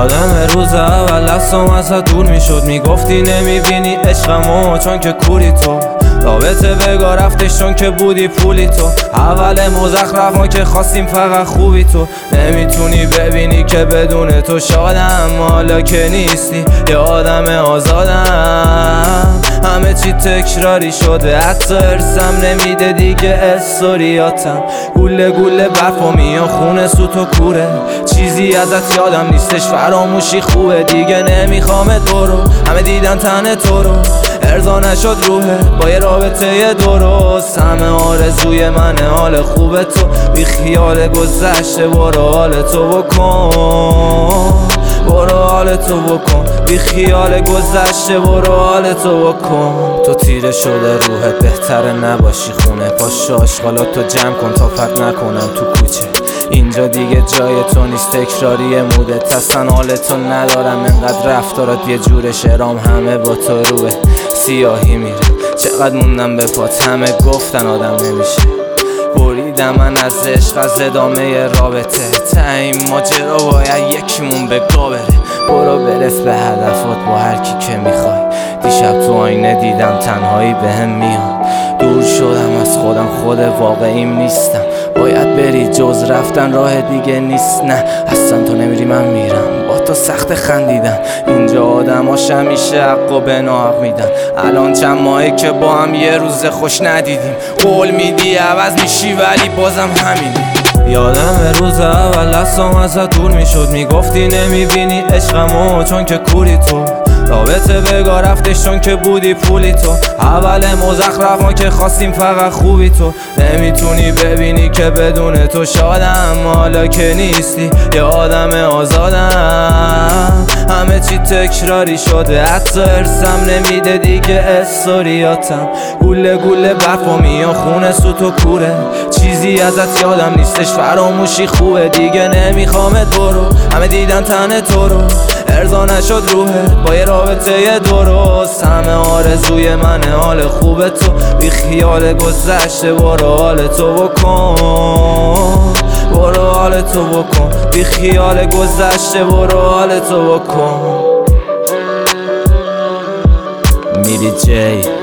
یادم روز اول دستم ازت دور میشد، میگفتی نمیبینی عشقمو چون که کوری تو، رابطه بگا رفتش چون که بودی پولی تو، اول مزخرف ما که خواستیم فقط خوبی تو، نمیتونی ببینی که بدون تو شادم، حالا که نیستی یه آدم آزادم، همه چی تکراری شده حتی ارسم نمیده دیگه استوریاتم، گوله گوله برف و میان خونه سوت و کوره، چیزی ازت یادم نیستش فراموشی خوبه، دیگه نمیخوام تو رو، همه دیدن تن تو رو، ارضا نشد روحه با یه رابطه درست، همه آرزوی منه حال خوب تو، بی خیال گذشته برو حال تو بکن، برو حال تو بکن، بی خیال گذشته برو حال تو بکن، تو تیره شده روحت بهتره نباشی خونه، پاشو آشغالاتو جمع کن تا فت نکنم تو کوچه، اینجا دیگه جای تو نیست تکراری مودت، اصلا حال تو ندارم انقدر رفتارات یه جور شرام، همه با تو روه سیاهی میره، چقدر موندم به پات همه گفتن آدم نمیشه، بریدم من از عشق از ادامه رابطه، تا این ماجرا باید یکیمون به گا بره، برو برس به هدفات با هر کی که میخوای، دیشب تو آینه دیدم تنهایی بهم میاد، دور شدم از خودم خود واقعیم نیستم، باید بری جز رفتن راه دیگه نیست، نه اصلا تو نمیری من میرم، با تو سخت خندیدن، اینجا آدماش همیشه حق و به ناحق میدن، الان چند ماهه که با هم یه روز خوش ندیدیم، قول میدی عوض میشی ولی بازم همینی، یادم روز اول دستم ازت دور میشد، میگفتی نمیبینی عشقمو چون که کوری تو، رابطه بگا رفتش چون که بودی پولی تو، اول مزخرف ما که خواستیم فقط خوبی تو، نمیتونی ببینی که بدون تو شادم، حالا که نیستی یه آدم آزادم، همه چی تکراری شده حتی ارسم نمیده دیگه استوریاتم، گوله گوله برف و میان خونه سوت و کوره، چیزی ازت یادم نیستش فراموشی خوبه، دیگه نمیخوامت برو، همه دیدن تن تو رو، ارضا نشد روحه با یه رابطه درست، همه آرزوی منه حال خوب تو، بی خیال گذشته برو حال تو بکن، برو حال تو بکن، بی خیال گذشته برو حال تو بکن. میری جی